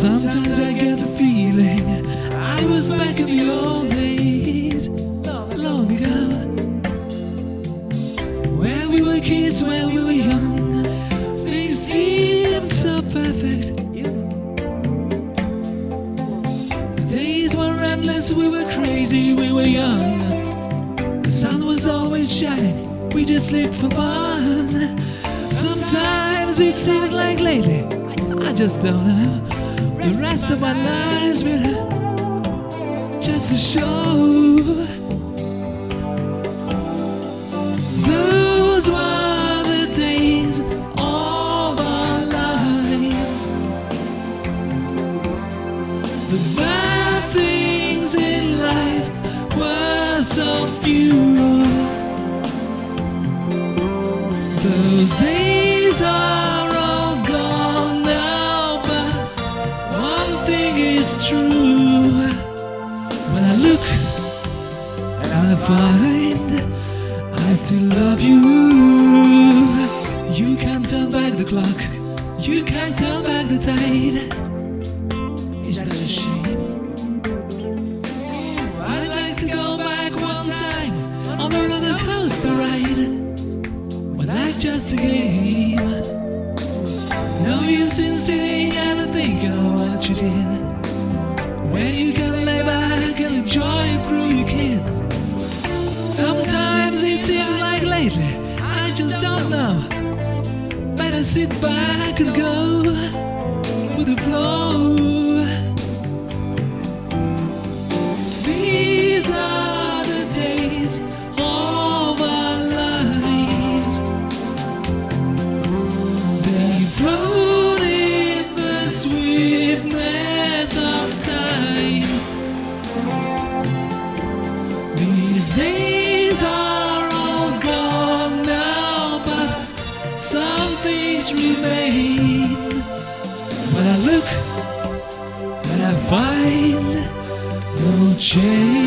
Sometimes I get the feeling I was back in the old days, long ago, when we were kids, when we were young. Things seemed so perfect. The days were endless, we were crazy, we were young. The sun was always shining, we just lived for fun. Sometimes it seems like lately, I just don't know. The rest of my lives will just to show. Those were the days of our lives. The bad things in life were so few. Those days are all gone now, but one thing is true. When I look and I find I still love you. You can't turn back the clock, you can't turn back the tide. Is that a shame? I'd like to go back one time on the roller coaster ride, but that's just a game. No use in sitting and thinking of what you did, when you can lay back and enjoy it through your kids. Sometimes it seems like lately, I just don't know. Better sit back and go with the flow. These are the days of our lives. They float in the swiftness of time. These days are all gone now, but some things remain. When I look and I find no change.